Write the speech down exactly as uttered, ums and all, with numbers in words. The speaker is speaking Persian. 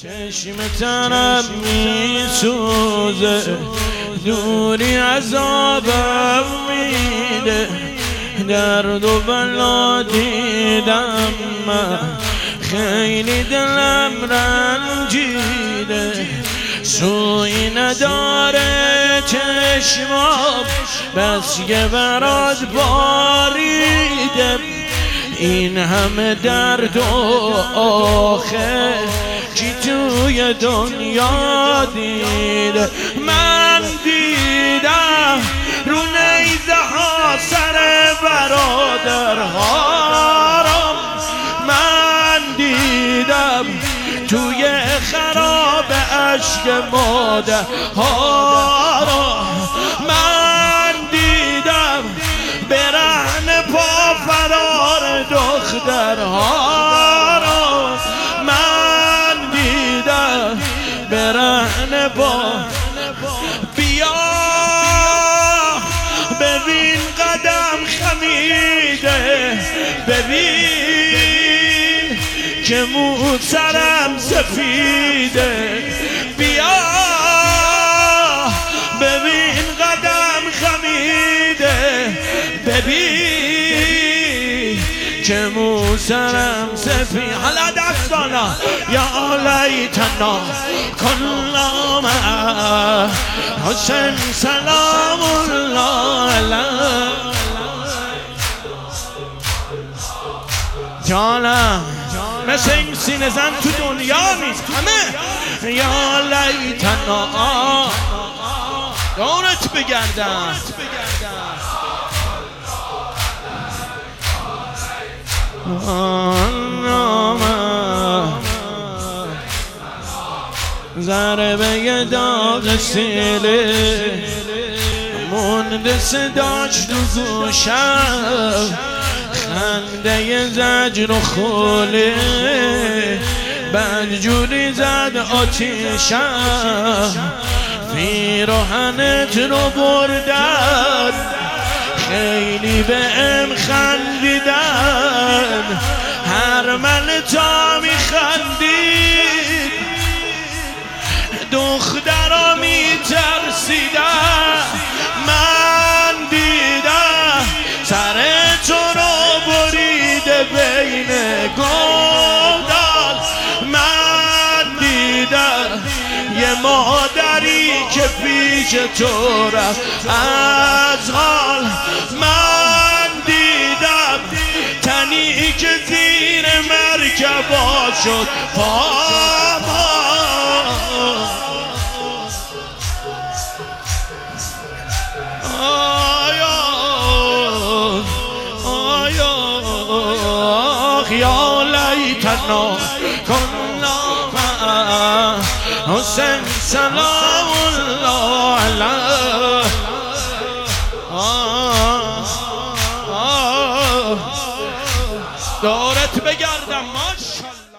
چشم تنم می سوزه، دوری عذابم میده، درد و بلا دیدم من، خیلی دلم رنجیده، سوی نداره چشمام، بس که برات باریده، این همه درد و آخه چی توی دنیا دیده. من دیدم رو نیزه ها سر برادرها را، من دیدم توی خراب اشک مادرها را، من دیدم برهنه پا فرار دخترها را، من دیدم برهنه پا. بیا ببین قدم خمیده، ببین که مو سرم سفیده، بیا ببین قدم خمیده، ببین که مو سرم سفید. حالا دستانا یا لیتنا کنا مع حسین سلام الله علیه. جانم مثل این سینه زن تو دنیا نیست همه. یا لیتنا دورت بگردم، ضربه داغ سیله مونده صداش تو گوشم، خنده زجر و خوله بدجوری زد آتیشم، پیراهنت رو بردن خیلی بهم خندیدن، هر من تا میخندید دخترا میترسیدن، من دیدم سر تو رو بریده بین گودال، من دیدم یه مادری که پیش تو رفت از حال، من دیدم تنی که زیر مرکبا شد پاما. آیا آیا یا لیتنا کنا مع حسین سلام الله علیه.